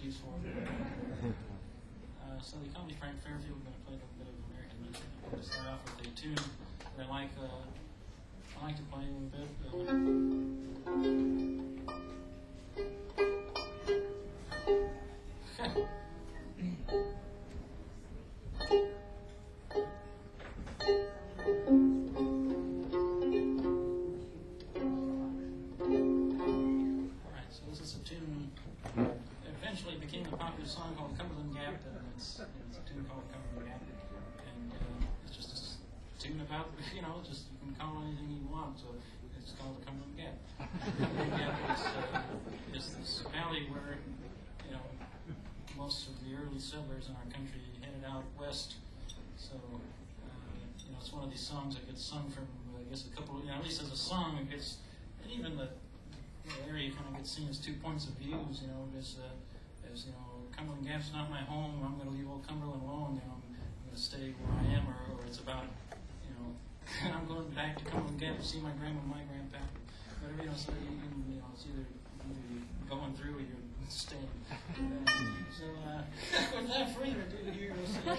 excuse for it. So they call me Frank Fairfield. We're going to play a little bit of American music. I'm going to start off with a tune that I like to play a little bit. Eventually became a popular song called Cumberland Gap, and it's a tune called Cumberland Gap, and it's just a tune about, just you can call it anything you want, so it's called the Cumberland Gap. Cumberland Gap is this valley where, most of the early settlers in our country headed out west, so, it's one of these songs that gets sung from, I guess, a couple, at least as a song, it gets, and even the area kind of gets seen as 2 points of views, as Cumberland Gap's not my home, I'm going to leave old Cumberland alone, I'm going to stay where I am, or it's about, I'm going back to Cumberland Gap to see my grandma and my grandpa, whatever, so it's either you're going through or you're staying. So, without further ado, here we'll see.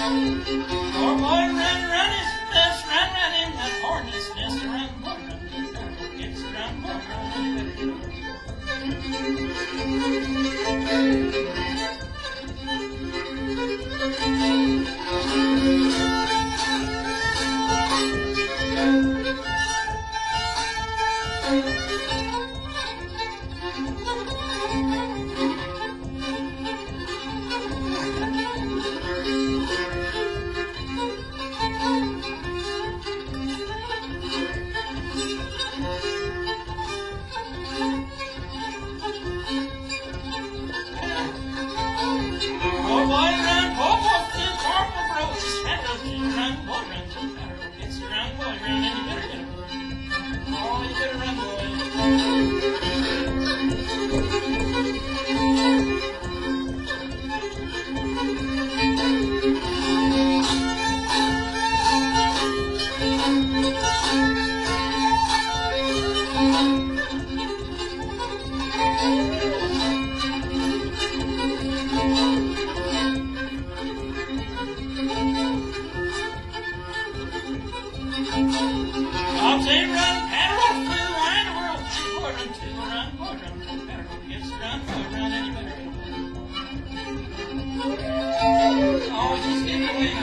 Poor boy, run, run his best, run, run in that hornet's nest, run, boy, run, gets run, boy, I'll say run, paddle, through the wide world, boy, run, to run, boy, run, paddle, gets run, boy, run, and you better get away. Oh, he's getting away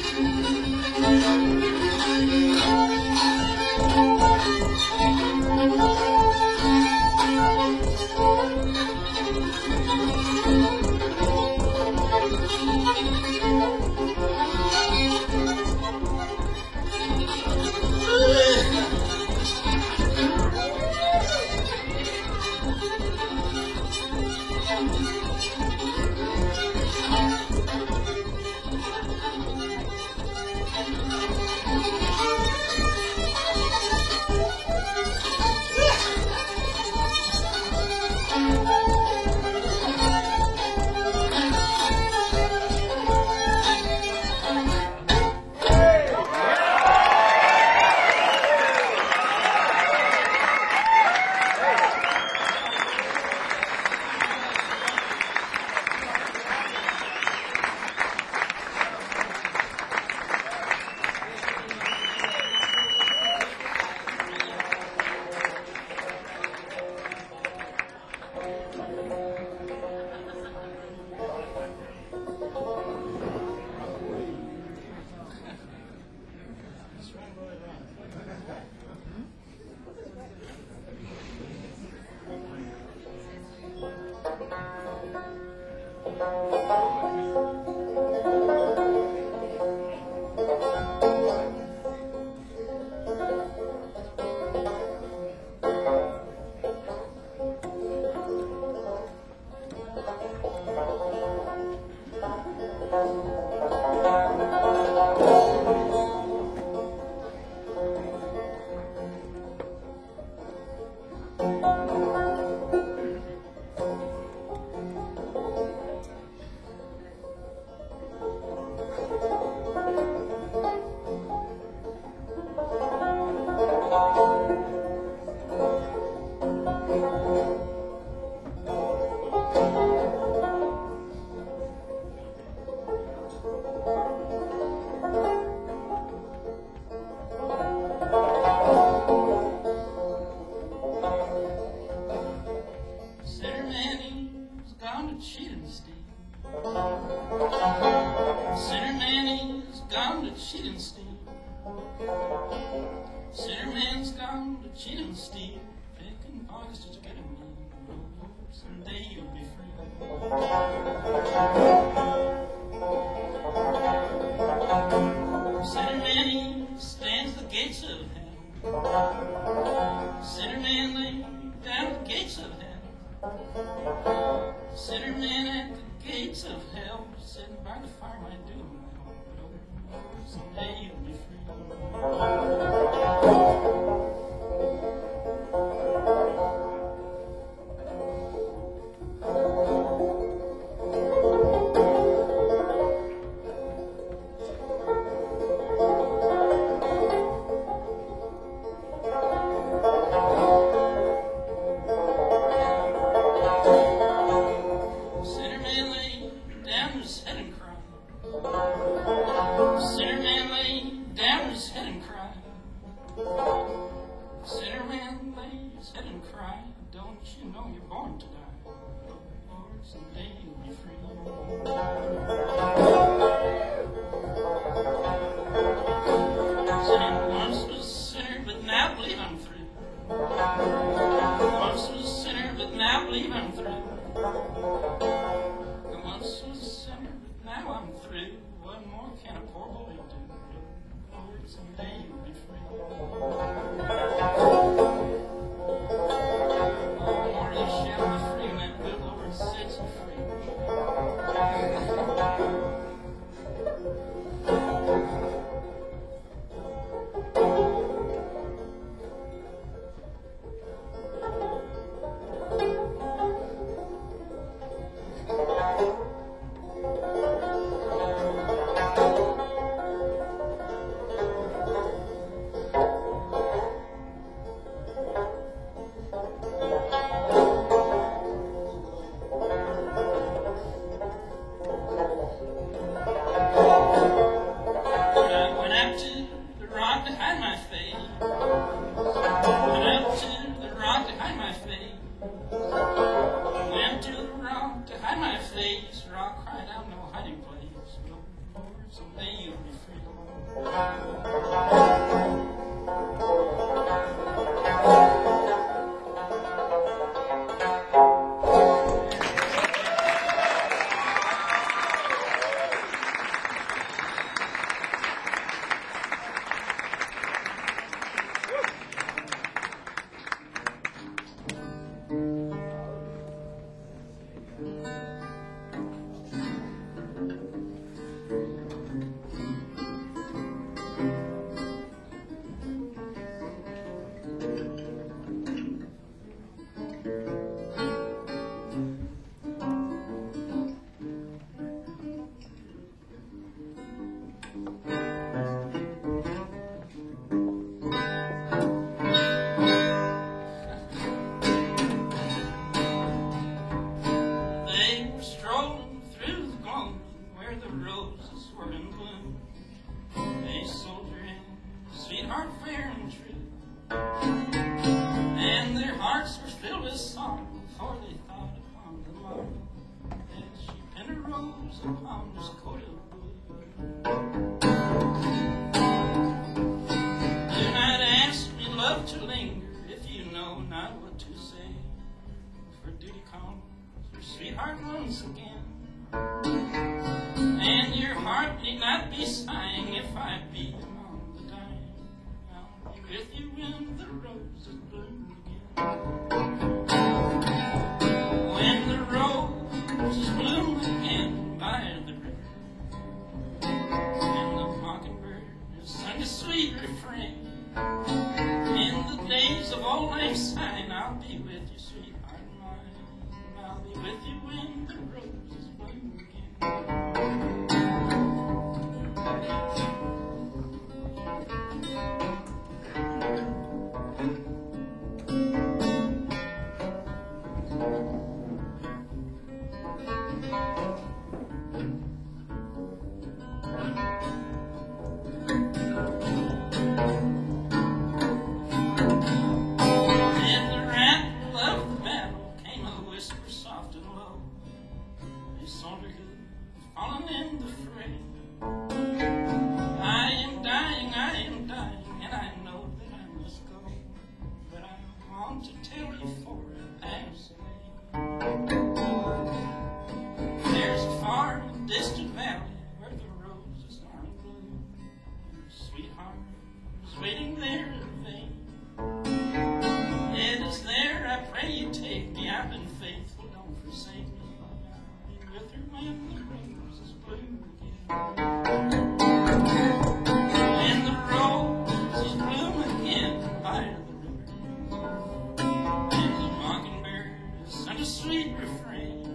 Sinner man is gone to cheating steam. Sinner man's gone to cheating steam. Picking pockets to get him in. Someday you'll be free. Sinner man stands the gates of hell. Sinner man lay down at the gates of hell. Sinner man at the gates of hell, sitting by the fire might do him well, but oh, someday you'll be free. Sinner man lay down his head and cried. I once was a sinner, but now I'm through. What more can a poor boy do? Lord, someday you'll be free. Oh, Lord, you shall be free when the Lord sets you free. Sweet refrain.